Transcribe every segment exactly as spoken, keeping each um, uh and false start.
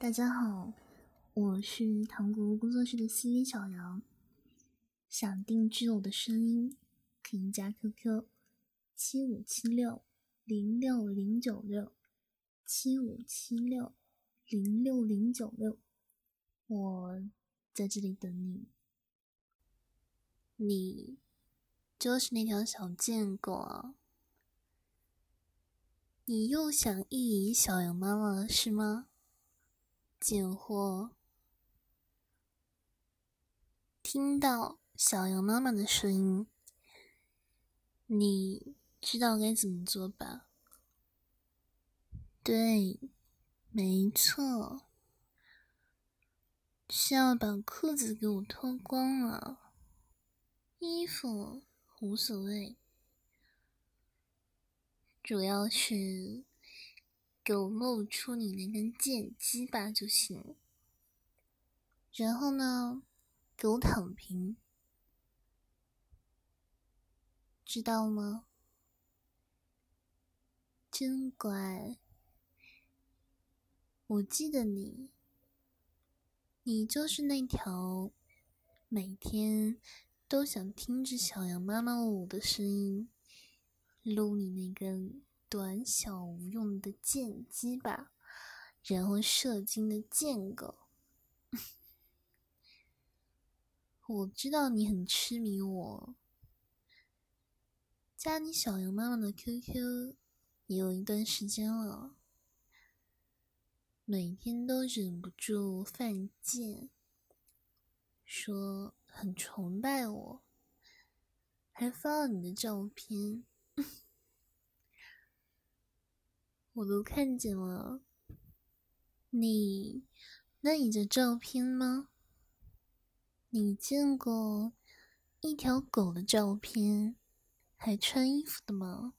大家好，我是糖果工作室的 C V 小杨。想定制我的声音，可以加 Q Q 七五七六零六零九六七五七六零六零九六，我在这里等你。 你就是那条小贱狗啊！你又想意淫小羊妈妈了是吗？贱货！听到小羊妈妈的声音，你知道该怎么做吧？对，没错，是要把裤子给我脱光了，衣服无所谓，主要是给我露出你那根贱鸡巴就行。然后呢，给我躺平，知道吗？真乖。我记得你，你就是那条每天都想听着小羊妈妈我的声音，撸你那根短小无用的贱鸡巴，然后射精的贱狗。我知道你很痴迷我，加你小羊妈妈的 Q Q 也有一段时间了，每天都忍不住犯贱，说很崇拜我，还发了你的照片，我都看见了。你那你的照片吗？你见过一条狗的照片还穿衣服的吗？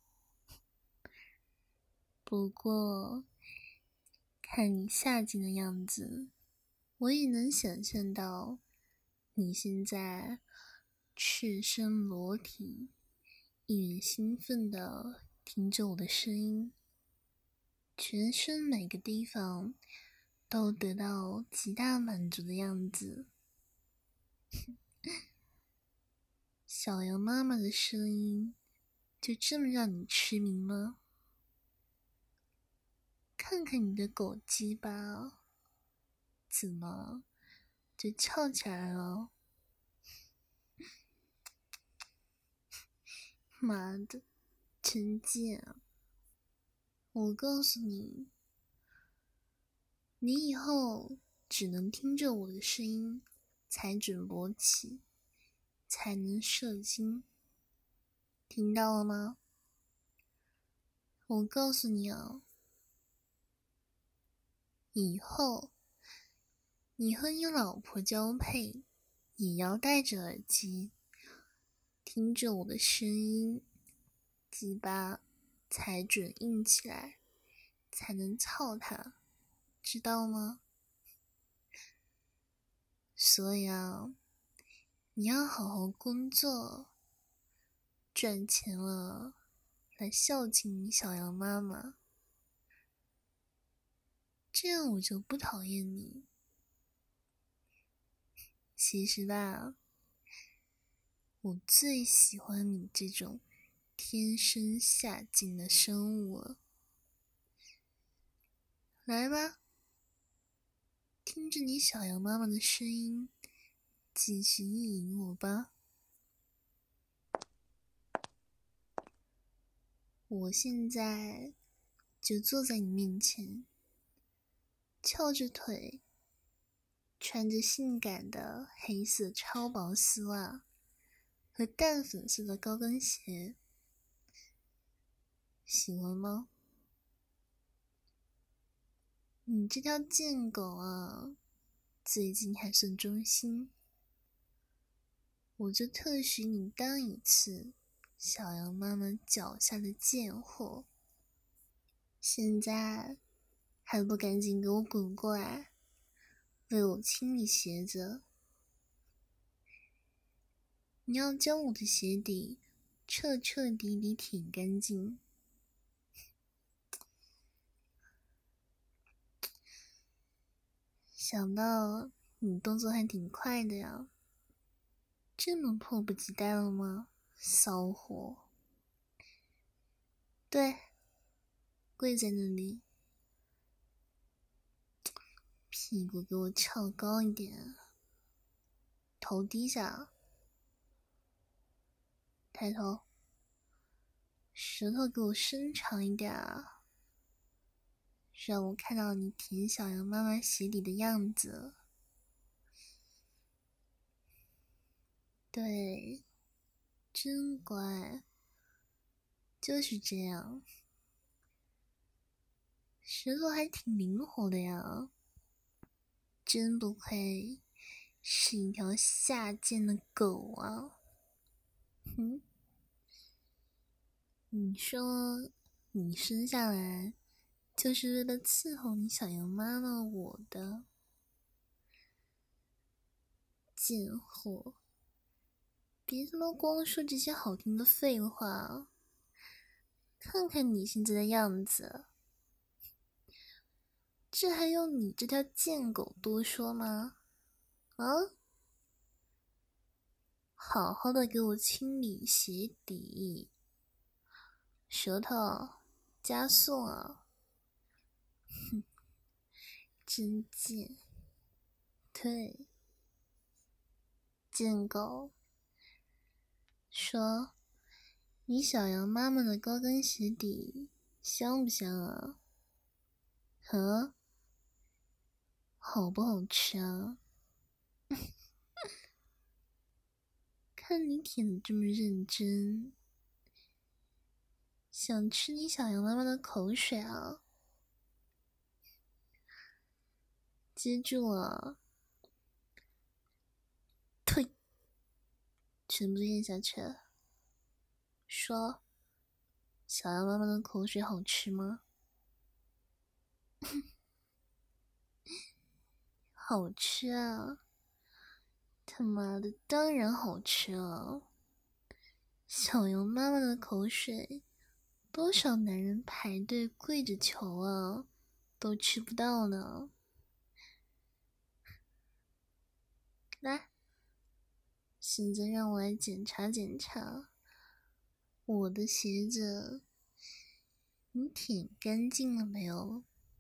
不过看你下贱的样子，我也能想象到你现在赤身裸体，一脸兴奋的听着我的声音，全身每个地方都得到极大满足的样子。小羊妈妈的声音就这么让你痴迷吗？看看你的狗鸡巴，怎么就翘起来了？妈的，真贱啊！我告诉你，你以后只能听着我的声音才准勃起，才能射精，听到了吗？我告诉你啊，以后你和你老婆交配也要戴着耳机，听着我的声音，鸡巴才准硬起来，才能操它，知道吗？所以啊，你要好好工作，赚钱了，来孝敬你小羊妈妈，这样我就不讨厌你。其实吧，我最喜欢你这种天生下贱的生物了。来吧，听着你小羊妈妈的声音，继续意淫我吧。我现在就坐在你面前，翘着腿，穿着性感的黑色超薄丝袜和淡粉色的高跟鞋，喜欢吗？你这条贱狗啊，最近还算忠心，我就特许你当一次小羊妈妈脚下的贱货。现在还不赶紧给我滚过来，为我清理鞋子。你要将我的鞋底彻彻底底舔干净。 想到你动作还挺快的呀，这么迫不及待了吗，骚货？对，跪在那里，屁股给我翘高一点，头低下，抬头，舌头给我伸长一点啊，让我看到你舔小羊妈妈鞋底的样子。对，真乖，就是这样。舌头还挺灵活的呀，真不愧是一条下贱的狗啊！哼，你说你生下来就是为了伺候你小羊妈妈我的，贱货！别他妈光说这些好听的废话，看看你现在的样子，这还用你这条贱狗多说吗？啊？好好的给我清理鞋底，舌头加速啊！哼，真贱！对，贱狗。说，你小羊妈妈的高跟鞋底香不香啊？呵？好不好吃啊？看你舔的这么认真，想吃你小羊妈妈的口水啊！接住啊！退，全部咽下去。说，小羊妈妈的口水好吃吗？好吃啊！他妈的，当然好吃啊！小羊妈妈的口水，多少男人排队跪着求啊，都吃不到呢。来，现在让我来检查检查我的鞋子，你舔干净了没有？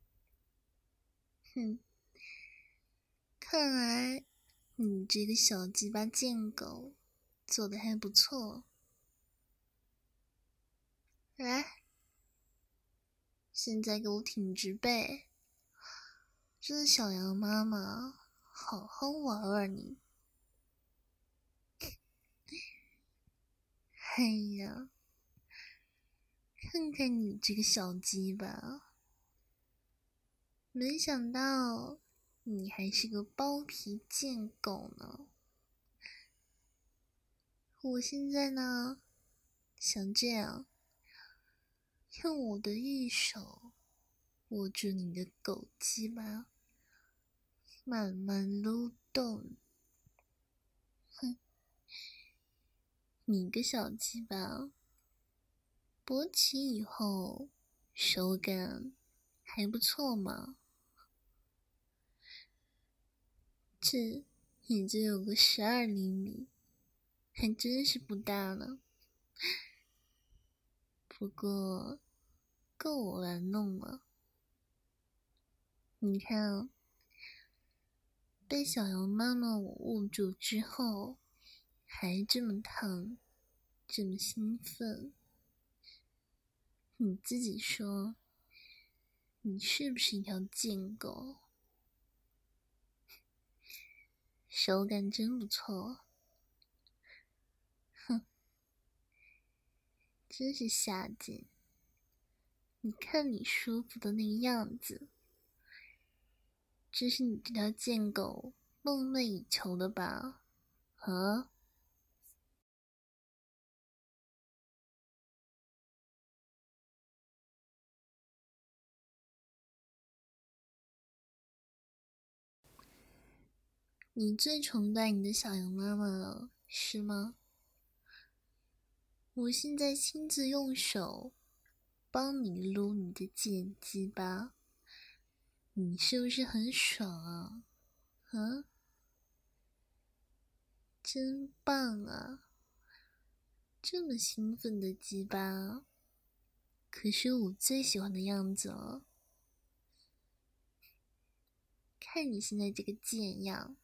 哼，看来你这个小鸡巴贱狗做的还不错。来，现在给我挺直背，让小羊妈妈好好玩玩你。哎呀，看看你这个小鸡巴，没想到你还是个包皮贱狗呢。我现在呢，想这样，用我的玉手握住你的狗鸡巴，慢慢撸动。哼，你个小鸡巴，勃起以后手感还不错嘛，这也就有个十二厘米，还真是不大呢。不过够我来弄了。你看，被小羊妈妈我握住之后，还这么烫，这么兴奋，你自己说，你是不是一条贱狗？手感真不错，哼，真是下贱！你看你舒服的那个样子，这是你这条贱狗梦寐以求的吧？啊？你最崇拜你的小羊妈妈了，是吗？我现在亲自用手帮你撸你的贱鸡巴，你是不是很爽啊？ 啊，真棒啊！这么兴奋的鸡巴，可是我最喜欢的样子了。看你现在这个贱样，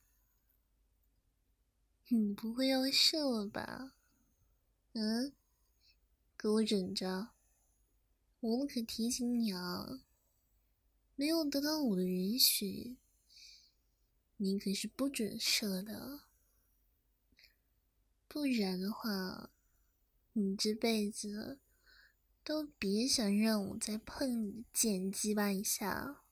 你不会要射了吧？嗯，给我忍着！我可提醒你啊，没有得到我的允许，你可是不准射的。不然的话，你这辈子都别想让我再碰你的贱鸡巴一下。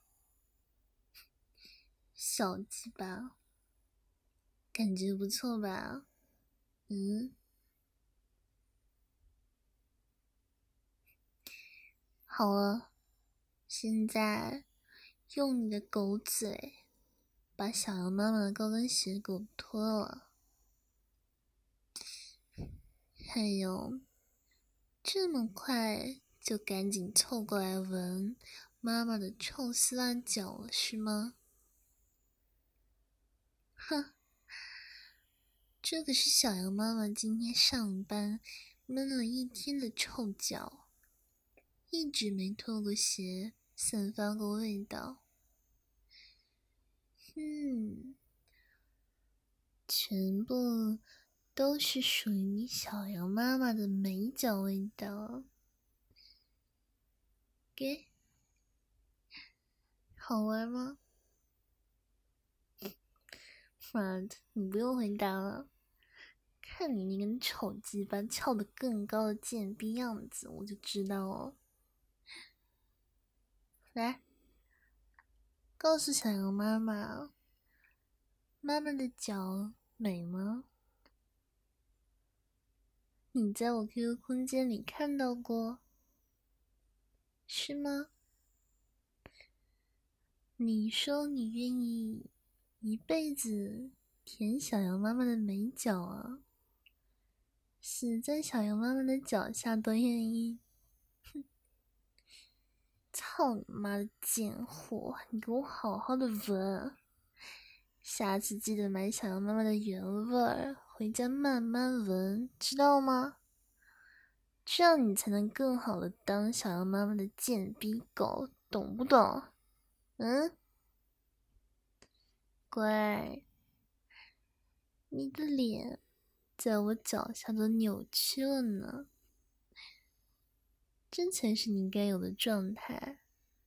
小鸡巴，感觉不错吧？嗯，好了，现在用你的狗嘴把小羊妈妈的高跟鞋给我脱了。还有，这么快就赶紧凑过来闻妈妈的臭丝袜脚了是吗？哼，这可是小羊妈妈今天上班闷了一天的臭脚，一直没脱过鞋，散发过味道。嗯，全部都是属于小羊妈妈的美脚味道。给，好玩吗？妈的，你不用回答了。看你那根丑鸡巴翘得更高的贱逼样子，我就知道哦。来，告诉小羊妈妈，妈妈的脚美吗？你在我 Q Q 空间里看到过，是吗？你说你愿意一辈子舔小羊妈妈的美脚啊，死在小羊妈妈的脚下都愿意。哼，操你妈的贱货，你给我好好的闻，下次记得买小羊妈妈的原味儿，回家慢慢闻，知道吗？这样你才能更好的当小羊妈妈的贱逼狗，懂不懂？嗯，乖，你的脸在我脚下都扭曲了呢，这才是你该有的状态。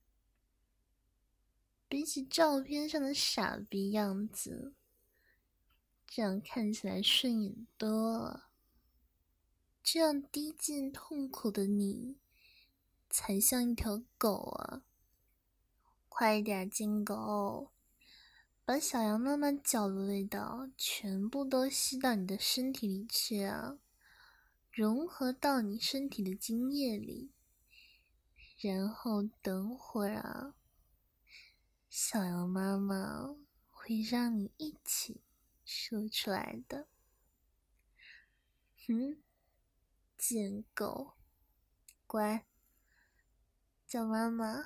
比起照片上的傻逼样子，这样看起来顺眼多了。这样低贱痛苦的你，才像一条狗啊！快点，金狗，把小羊妈妈脚的味道全部都吸到你的身体里去啊，融合到你身体的精液里，然后等会儿啊，小羊妈妈会让你一起射出来的。嗯，贱狗，乖，叫妈妈。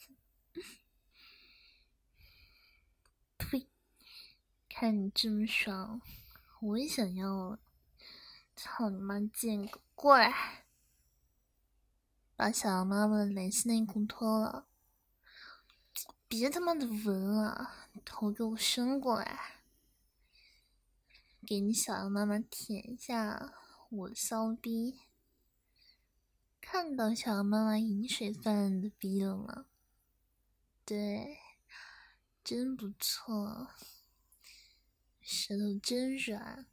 呸！看你这么爽，我也想要了。操你妈贱狗，过来！把小羊妈妈的蕾丝内裤脱了，别他妈的闻了，头给我伸过来，给你小羊妈妈舔一下我的骚逼。看到小羊妈妈饮水泛滥的逼了吗？对，真不错，舌头真软。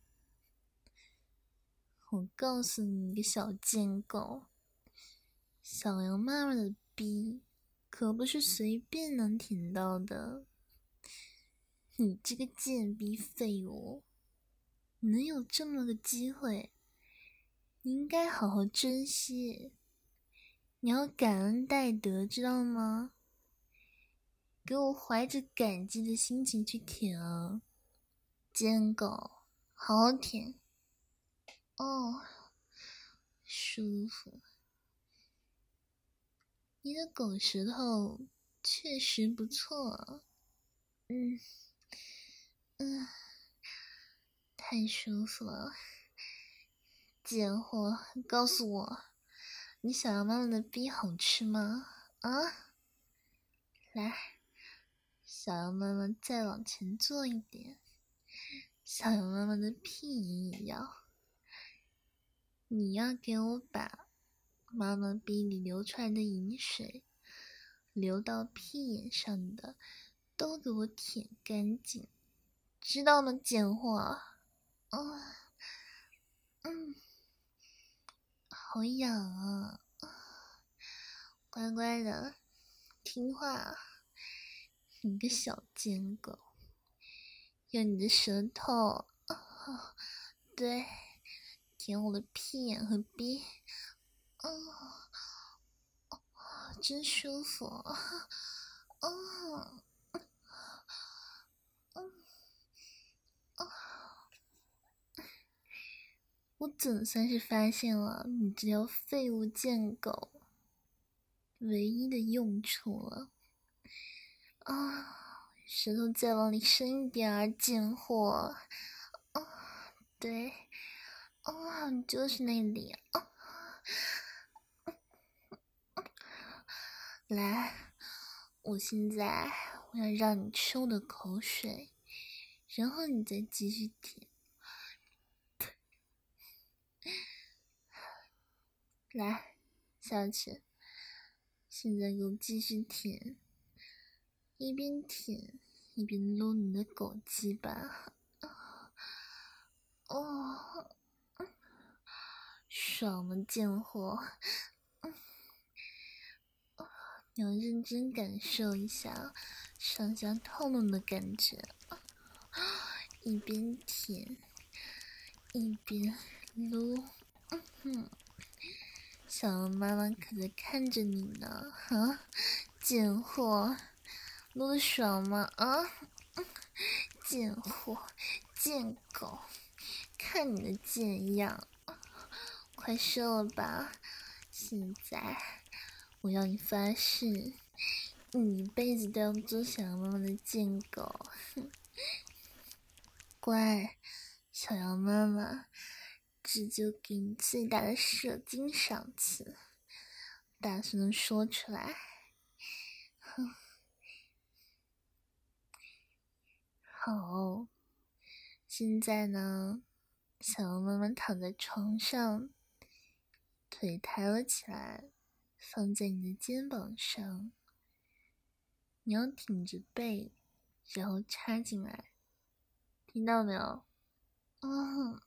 我告诉你，个小贱狗，小羊妈妈的逼可不是随便能舔到的。你这个贱逼废物，能有这么个机会，你应该好好珍惜。你要感恩戴德，知道吗？给我怀着感激的心情去舔啊，贱狗，好好舔。哦，舒服。你的狗舌头确实不错，嗯， 嗯，太舒服了。贱货，告诉我，你想要妈妈的逼好吃吗？啊，来，想要妈妈再往前坐一点，想要妈妈的屁眼也要。你要给我把妈妈逼里流出来的饮水流到屁眼上的都给我舔干净，知道吗，贱货？嗯嗯，好痒啊！乖乖的，听话，你个小贱狗，用你的舌头，哦、对，舔我的屁眼和逼，哦，哦真舒服，哦，嗯嗯哦，我总算是发现了你这条废物贱狗唯一的用处了。啊，舌头再往里伸一点儿，贱货！啊，对，啊，就是那里。啊，来，我现在我要让你吃我的口水，然后你再继续舔。来，下去，现在给我继续舔，一边舔一边撸你的狗鸡巴。哦，爽吗，贱货？你要认真感受一下上下透弄的感觉，一边舔一边撸。嗯哼，小羊妈妈可在看着你呢，啊，贱货，撸的爽吗？啊，贱货，贱狗，看你的贱样，快射了吧！现在我要你发誓，你一辈子都要做小羊妈妈的贱狗。乖，小羊妈妈，这就给你最大的射精赏赐，大声的说出来。哼，好，现在呢，小羊妈妈躺在床上，腿抬了起来，放在你的肩膀上，你要挺着背，然后插进来，听到没有？嗯，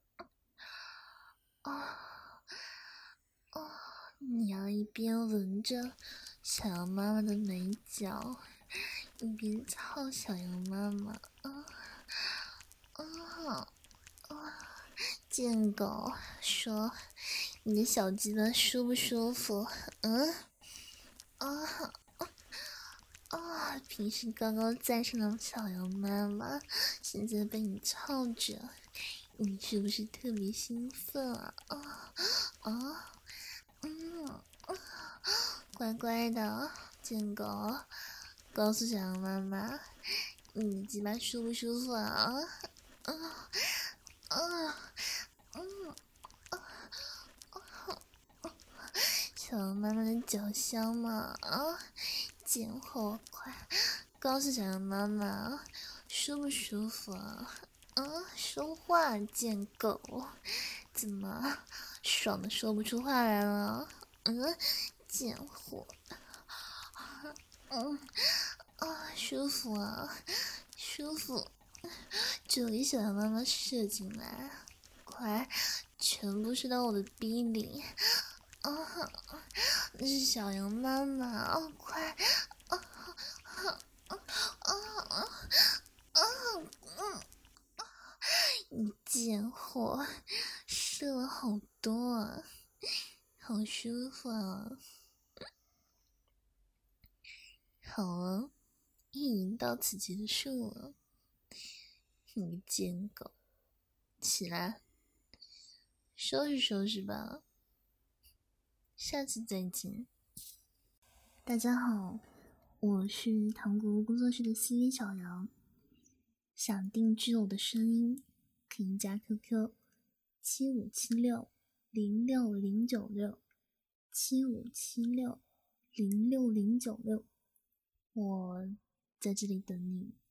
啊。哦，你要一边闻着小羊妈妈的美脚，一边操小羊妈妈。啊啊啊！贱狗，说你的小鸡巴舒不舒服？嗯啊啊！平时高高在上的小羊妈妈，现在被你操着，你是不是特别兴奋啊？啊啊！嗯，乖乖的贱狗，告诉小羊妈妈，你鸡巴舒不舒服啊？啊啊嗯啊！小羊妈妈的脚香吗？啊，贱货，快告诉小羊妈妈，舒不舒服啊？啊，说话，贱狗，怎么爽的说不出话来了？嗯，贱货，嗯啊，舒服啊，舒服！这里小羊妈妈射进来，快，全部射到我的逼里！啊，那是小羊妈妈，哦，快！啊啊啊啊啊！嗯，你贱货，射了好多啊，好舒服啊！好了，一营到此结束了。你个贱狗，起来，收拾收拾吧。下次再见。 大家好，我是糖果屋工作室的 C V 小杨， 想定制我的声音，可以加 Q Q 七五七六零六零九六七五七六零六零九六，我在这里等你。